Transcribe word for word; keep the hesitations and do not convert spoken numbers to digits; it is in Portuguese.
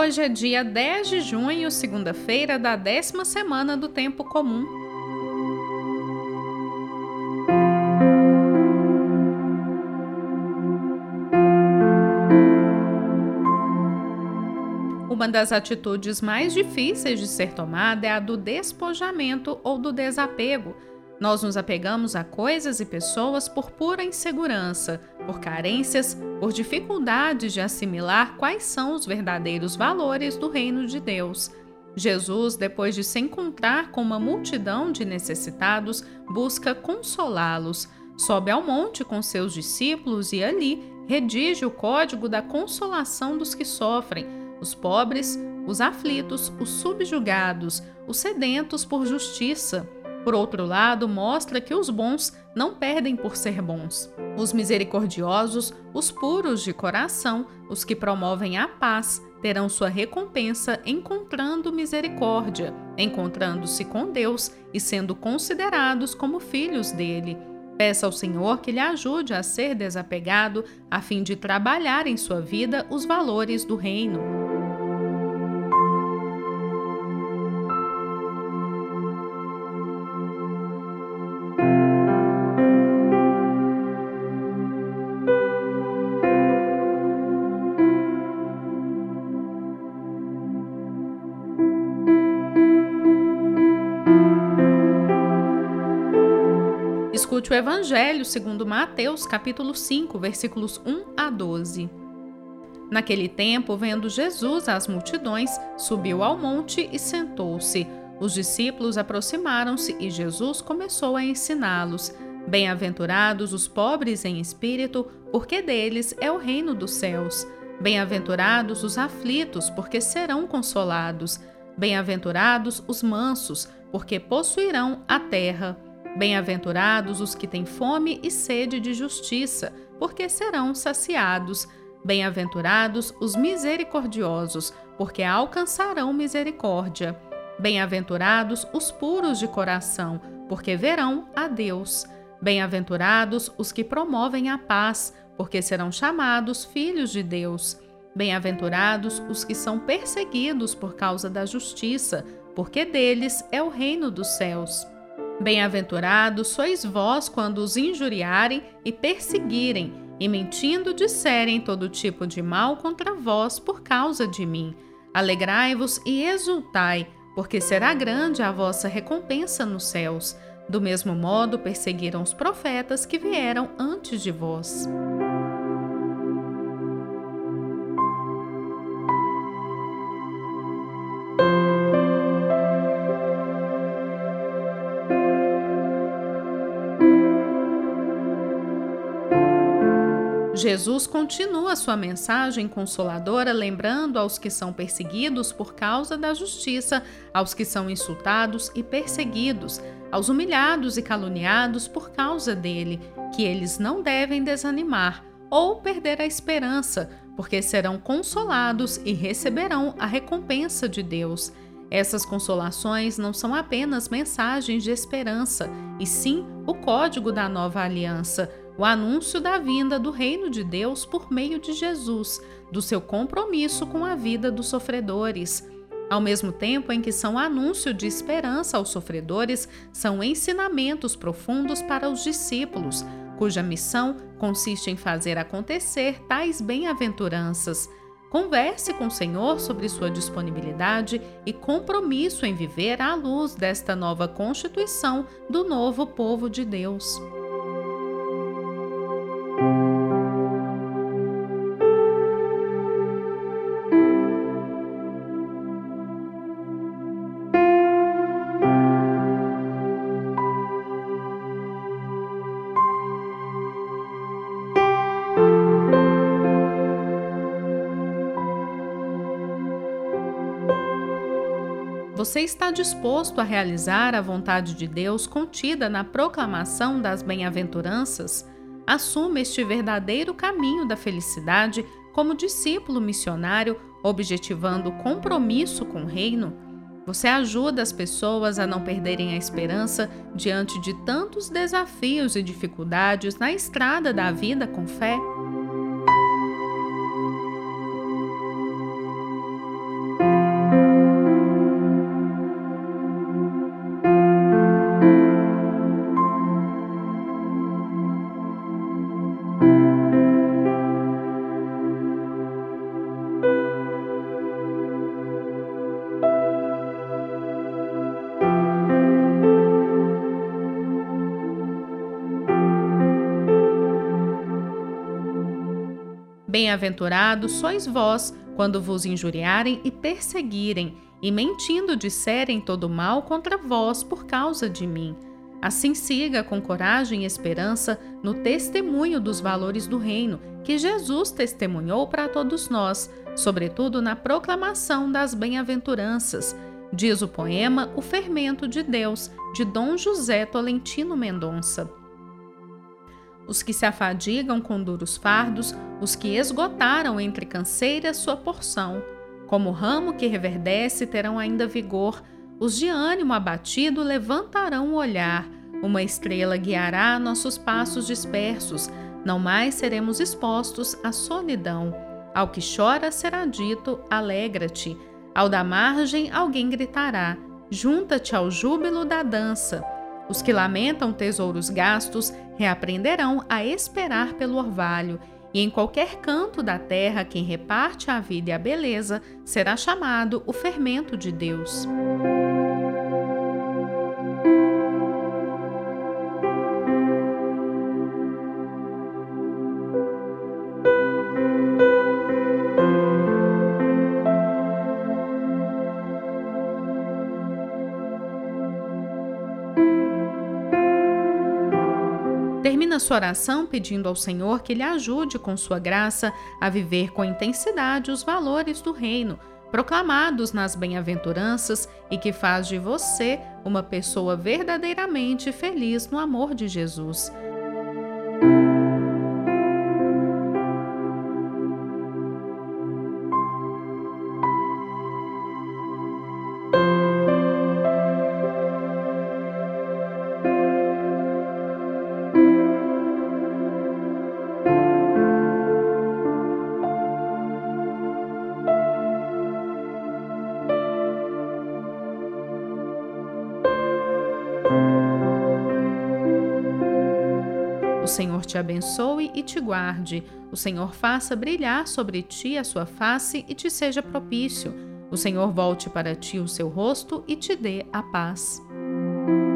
Hoje é dia dez de junho, segunda-feira da décima semana do Tempo Comum. Uma das atitudes mais difíceis de ser tomada é a do despojamento ou do desapego. Nós nos apegamos a coisas e pessoas por pura insegurança, por carências, por dificuldades de assimilar quais são os verdadeiros valores do reino de Deus. Jesus, depois de se encontrar com uma multidão de necessitados, busca consolá-los. Sobe ao monte com seus discípulos e ali redige o código da consolação dos que sofrem, os pobres, os aflitos, os subjugados, os sedentos por justiça. Por outro lado, mostra que os bons não perdem por ser bons. Os misericordiosos, os puros de coração, os que promovem a paz, terão sua recompensa encontrando misericórdia, encontrando-se com Deus e sendo considerados como filhos dele. Peça ao Senhor que lhe ajude a ser desapegado, a fim de trabalhar em sua vida os valores do reino. Escute o Evangelho segundo Mateus, capítulo cinco, versículos um a doze. Naquele tempo, vendo Jesus as multidões, subiu ao monte e sentou-se. Os discípulos aproximaram-se e Jesus começou a ensiná-los. Bem-aventurados os pobres em espírito, porque deles é o reino dos céus. Bem-aventurados os aflitos, porque serão consolados. Bem-aventurados os mansos, porque possuirão a terra. Bem-aventurados os que têm fome e sede de justiça, porque serão saciados. Bem-aventurados os misericordiosos, porque alcançarão misericórdia. Bem-aventurados os puros de coração, porque verão a Deus. Bem-aventurados os que promovem a paz, porque serão chamados filhos de Deus. Bem-aventurados os que são perseguidos por causa da justiça, porque deles é o reino dos céus. Bem-aventurados sois vós quando os injuriarem e perseguirem, e mentindo disserem todo tipo de mal contra vós por causa de mim. Alegrai-vos e exultai, porque será grande a vossa recompensa nos céus. Do mesmo modo perseguiram os profetas que vieram antes de vós. Jesus continua sua mensagem consoladora, lembrando aos que são perseguidos por causa da justiça, aos que são insultados e perseguidos, aos humilhados e caluniados por causa dele, que eles não devem desanimar ou perder a esperança, porque serão consolados e receberão a recompensa de Deus. Essas consolações não são apenas mensagens de esperança, e sim o código da nova aliança, o anúncio da vinda do reino de Deus por meio de Jesus, do seu compromisso com a vida dos sofredores. Ao mesmo tempo em que são anúncio de esperança aos sofredores, são ensinamentos profundos para os discípulos, cuja missão consiste em fazer acontecer tais bem-aventuranças. Converse com o Senhor sobre sua disponibilidade e compromisso em viver à luz desta nova constituição do novo povo de Deus. Você está disposto a realizar a vontade de Deus contida na proclamação das bem-aventuranças? Assuma este verdadeiro caminho da felicidade como discípulo missionário, objetivando o compromisso com o reino. Você ajuda as pessoas a não perderem a esperança diante de tantos desafios e dificuldades na estrada da vida com fé? Bem-aventurados sois vós, quando vos injuriarem e perseguirem, e mentindo disserem todo mal contra vós por causa de mim. Assim siga com coragem e esperança no testemunho dos valores do reino, que Jesus testemunhou para todos nós, sobretudo na proclamação das bem-aventuranças. Diz o poema O Fermento de Deus, de Dom José Tolentino Mendonça. Os que se afadigam com duros fardos, os que esgotaram entre canseiras sua porção, como ramo que reverdece terão ainda vigor, os de ânimo abatido levantarão o olhar, uma estrela guiará nossos passos dispersos, não mais seremos expostos à solidão. Ao que chora será dito, alegra-te, ao da margem alguém gritará, junta-te ao júbilo da dança. Os que lamentam tesouros gastos reaprenderão a esperar pelo orvalho, e em qualquer canto da terra quem reparte a vida e a beleza será chamado o fermento de Deus. Termina sua oração pedindo ao Senhor que lhe ajude com sua graça a viver com intensidade os valores do reino, proclamados nas bem-aventuranças, e que faz de você uma pessoa verdadeiramente feliz no amor de Jesus. O Senhor te abençoe e te guarde. O Senhor faça brilhar sobre ti a sua face e te seja propício. O Senhor volte para ti o seu rosto e te dê a paz.